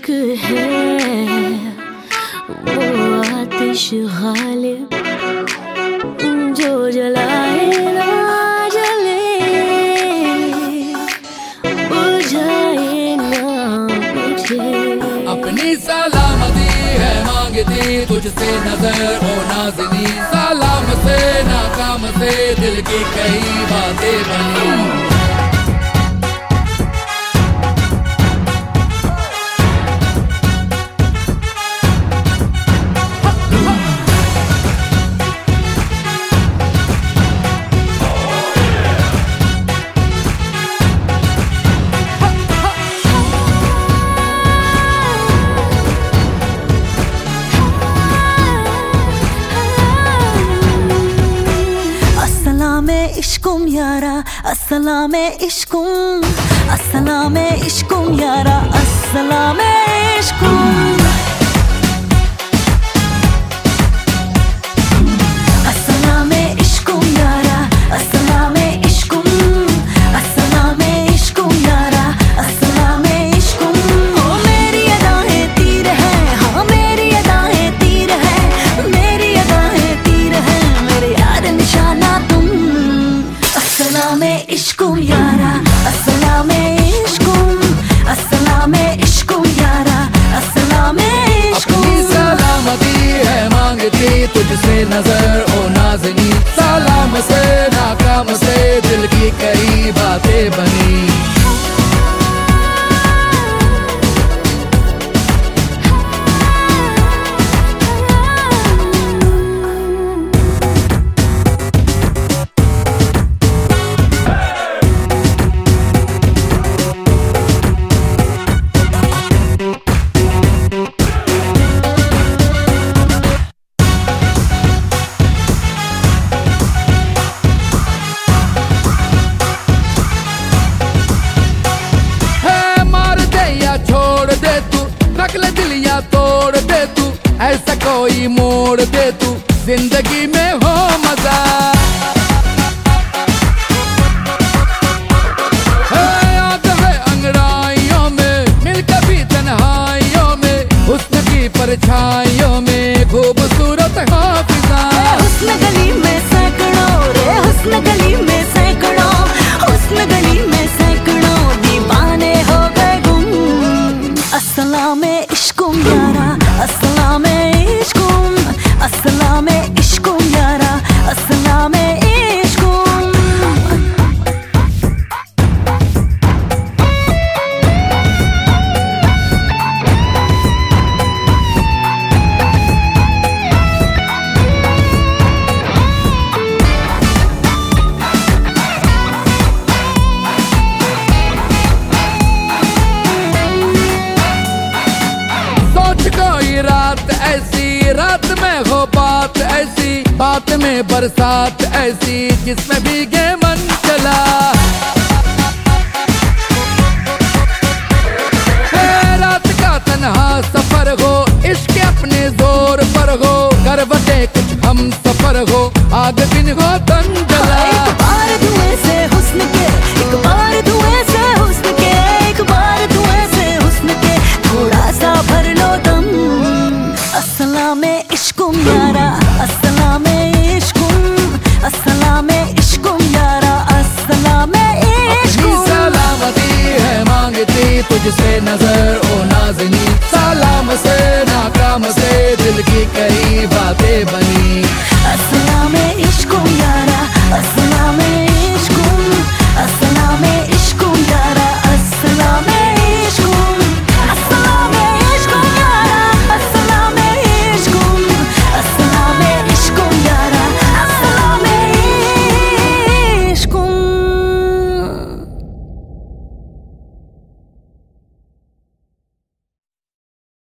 इश्क है वो आतिश गालिब जो जलाए ना जले, बुझाए ना बुझे। अपनी सलामती है मांगती तुझसे नजर हो नाज़नी, सलाम से नाकाम से दिल की कई बातें बनी। इश्कुम यारा अस्सलाम इश्कुम, अस्सलाम इश्कुम यारा अस्सलाम इश्कुम, अस्सलाम इश्कुम यारा अस्सलाम इश्कुम, अस्सलाम इश्कुम यारा अस्सलाम इश्कुम। ओ मेरी अदाएं तीर है, हाँ मेरी अदाएं तीर है, मेरी अदाएं तीर है, मेरे यार निशाना तुम। अस्सलाम इश्कुम यारा अस्सलाम इश्कुम, अस्सलाम इश्कुम यारा अस्सलाम इश्कुम। अपनी सलामती है मांगती तुझसे नजर ओ नाज़नी, सलाम से नाकाम से दिल की कई बातें बनी। नकल दिलिया तोड़ दे तू, ऐसा कोई मोड़ दे तू, जिंदगी में हो मजा। याद है अंगड़ाइयों में मिल कभी तन्हाइयों में, हुस्न की परछाइयों में खूबसूरत हाफिजा। हुस्न गली में सैकड़ों रे, हुस्न गली में सैकड़ों, हुस्न गली में सैकड़ों दीवाने हो गए गुम। अस्सलाम इश्कुम यारा अस्सलाम इश्कुम, अस्सलाम इश्कुम यारा अस्सलाम इश्कुम। रात ऐसी रात में हो बात ऐसी, बात में बरसात ऐसी जिसमें भीगे मन चला। रात का तन्हा सफर हो, इश्क अपने जोर पर हो, करवटे कुछ हम सफर हो, आग दिन हो तन जला।